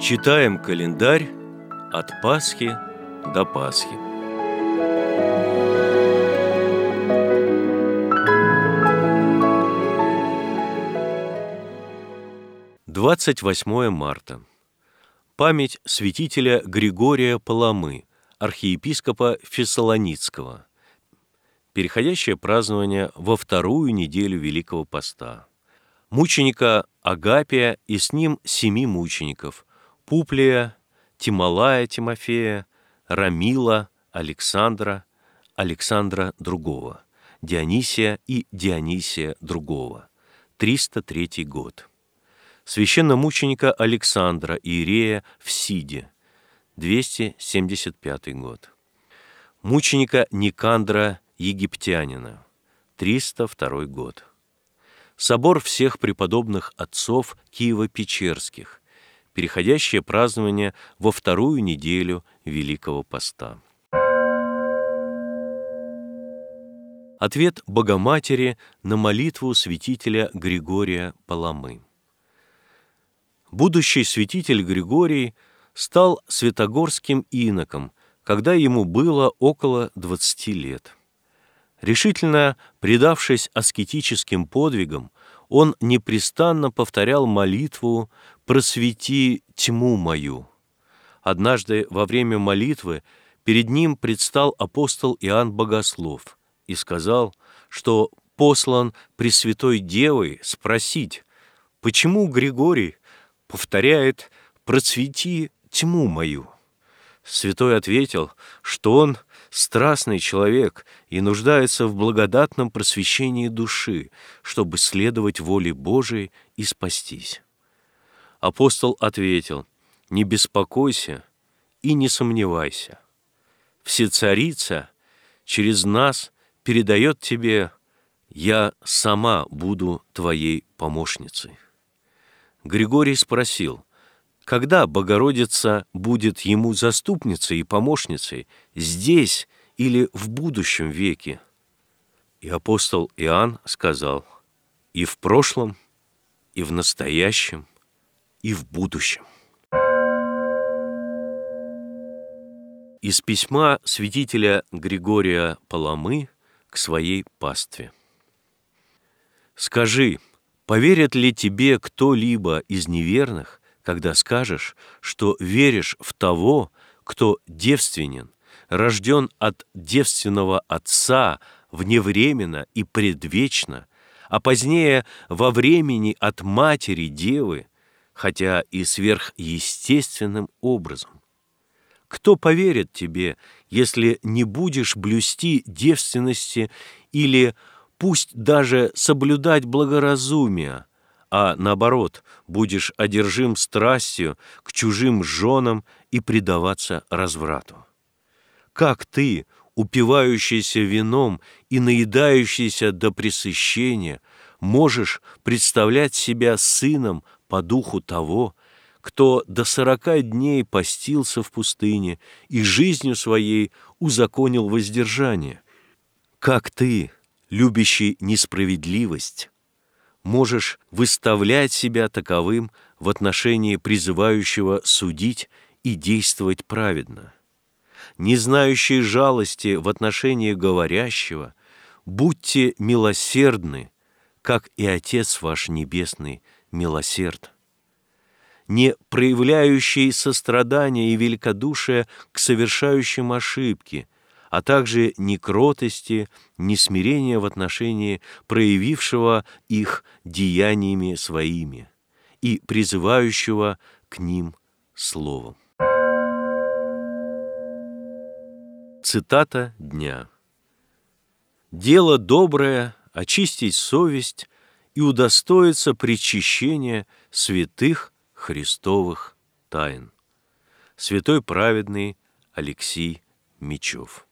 Читаем календарь от Пасхи до Пасхи. Двадцать 28 марта. Память святителя Григория Паламы, архиепископа Фессалоницкого. Переходящее празднование во вторую неделю Великого Поста. Мученика Агапия и с ним 7 мучеников: Публия, Тимолая Тимофея, Рамила, Александра, Александра Другого, Дионисия и Дионисия Другого. 303 год. Священномученика Александра, иерея в Сиде. 275 год. Мученика Никандра Египтянина. 302 год. Собор всех преподобных отцов Киево-Печерских. Переходящее празднование во вторую неделю Великого Поста. Ответ Богоматери на молитву святителя Григория Паламы. Будущий святитель Григорий стал святогорским иноком, когда ему было около 20 лет. Решительно предавшись аскетическим подвигам, он непрестанно повторял молитву «Просвети тьму мою». Однажды во время молитвы перед ним предстал апостол Иоанн Богослов и сказал, что послан Пресвятой Девой спросить, почему Григорий повторяет «Просвети тьму мою». Святой ответил, что он страстный человек и нуждается в благодатном просвещении души, чтобы следовать воле Божией и спастись. Апостол ответил: «Не беспокойся и не сомневайся. Всецарица через нас передает тебе: я сама буду твоей помощницей». Григорий спросил, когда Богородица будет ему заступницей и помощницей, здесь или в будущем веке? И апостол Иоанн сказал: и в прошлом, и в настоящем, и в будущем. Из письма святителя Григория Паламы к своей пастве. «Скажи, поверит ли тебе кто-либо из неверных, когда скажешь, что веришь в того, кто девственен, рожден от девственного отца вневременно и предвечно, а позднее во времени от матери девы, хотя и сверхъестественным образом? Кто поверит тебе, если не будешь блюсти девственности или пусть даже соблюдать благоразумие, а наоборот, будешь одержим страстью к чужим женам и предаваться разврату? Как ты, упивающийся вином и наедающийся до пресыщения, можешь представлять себя сыном по духу того, кто до 40 дней постился в пустыне и жизнью своей узаконил воздержание? Как ты, любящий несправедливость, можешь выставлять себя таковым в отношении призывающего судить и действовать праведно? Не знающие жалости в отношении говорящего, будьте милосердны, как и Отец ваш Небесный милосерд. Не проявляющие сострадания и великодушия к совершающим ошибки, а также ни кротости, ни смирения в отношении проявившего их деяниями своими и призывающего к ним словом». Цитата дня. «Дело доброе — очистить совесть и удостоиться причащения святых Христовых тайн». Святой праведный Алексий Мечев.